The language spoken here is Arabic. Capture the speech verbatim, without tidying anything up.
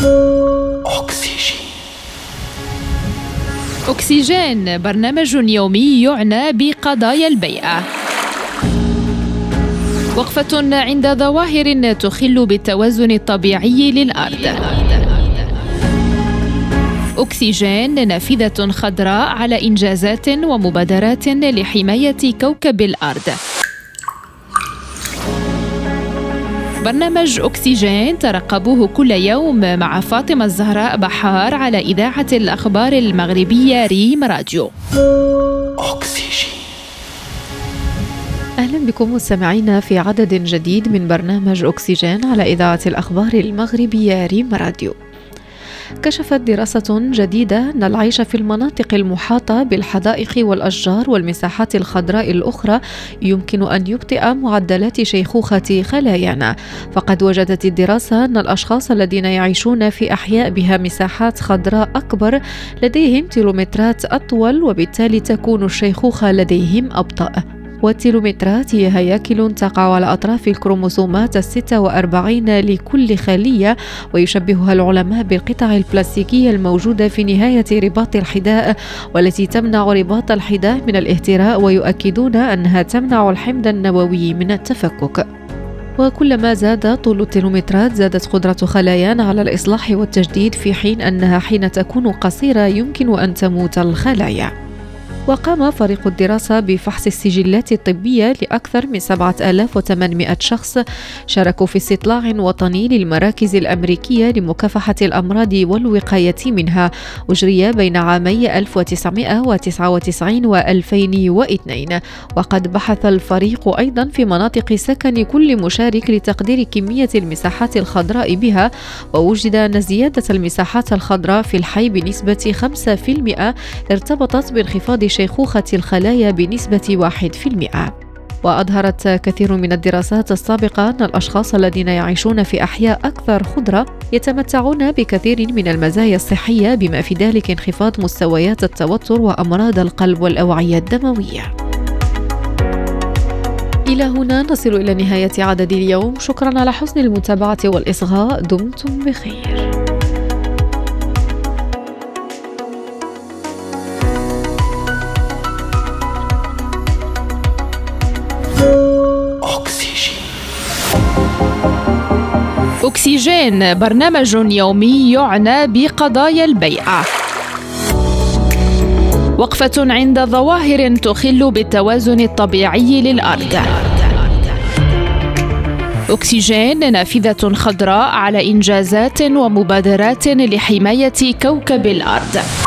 أكسجين. أكسجين برنامج يومي يعنى بقضايا البيئة. وقفة عند ظواهر تخل بالتوازن الطبيعي للأرض. أكسجين نافذة خضراء على إنجازات ومبادرات لحماية كوكب الأرض. برنامج أكسجين ترقبوه كل يوم مع فاطمة الزهراء بحار على إذاعة الأخبار المغربية ريم راديو. أكسجين. أهلا بكم مستمعينا في عدد جديد من برنامج أكسجين على إذاعة الأخبار المغربية ريم راديو. كشفت دراسة جديدة أن العيش في المناطق المحاطة بالحدائق والأشجار والمساحات الخضراء الأخرى يمكن أن يبطئ معدلات شيخوخة خلايانا. فقد وجدت الدراسة أن الأشخاص الذين يعيشون في أحياء بها مساحات خضراء أكبر لديهم تيلومترات أطول، وبالتالي تكون الشيخوخة لديهم أبطأ. والتيلومترات هي هياكل تقع على أطراف الكروموسومات الستة وأربعين لكل خلية، ويشبهها العلماء بالقطع البلاستيكية الموجودة في نهاية رباط الحذاء والتي تمنع رباط الحذاء من الاهتراء، ويؤكدون أنها تمنع الحمض النووي من التفكك. وكلما زاد طول التيلومترات زادت قدرة خلايانا على الإصلاح والتجديد، في حين أنها حين تكون قصيرة يمكن أن تموت الخلايا. وقام فريق الدراسة بفحص السجلات الطبية لأكثر من سبعة آلاف وثمانمائة شخص شاركوا في استطلاع وطني للمراكز الأمريكية لمكافحة الأمراض والوقاية منها، أجري بين عامي ألف وتسعمائة وتسعة وتسعين وألفين واثنين. وقد بحث الفريق أيضا في مناطق سكن كل مشارك لتقدير كمية المساحات الخضراء بها، ووجد أن زيادة المساحات الخضراء في الحي بنسبة خمسة بالمئة ارتبطت بانخفاض شيخوخة الخلايا بنسبة واحد بالمئة. وأظهرت كثير من الدراسات السابقة أن الأشخاص الذين يعيشون في أحياء أكثر خضرة يتمتعون بكثير من المزايا الصحية، بما في ذلك انخفاض مستويات التوتر وأمراض القلب والأوعية الدموية. إلى هنا نصل إلى نهاية عدد اليوم. شكرا على حسن المتابعة والإصغاء. دمتم بخير. أكسجين برنامج يومي يعنى بقضايا البيئة. وقفة عند ظواهر تخل بالتوازن الطبيعي للأرض. أكسجين نافذة خضراء على إنجازات ومبادرات لحماية كوكب الأرض.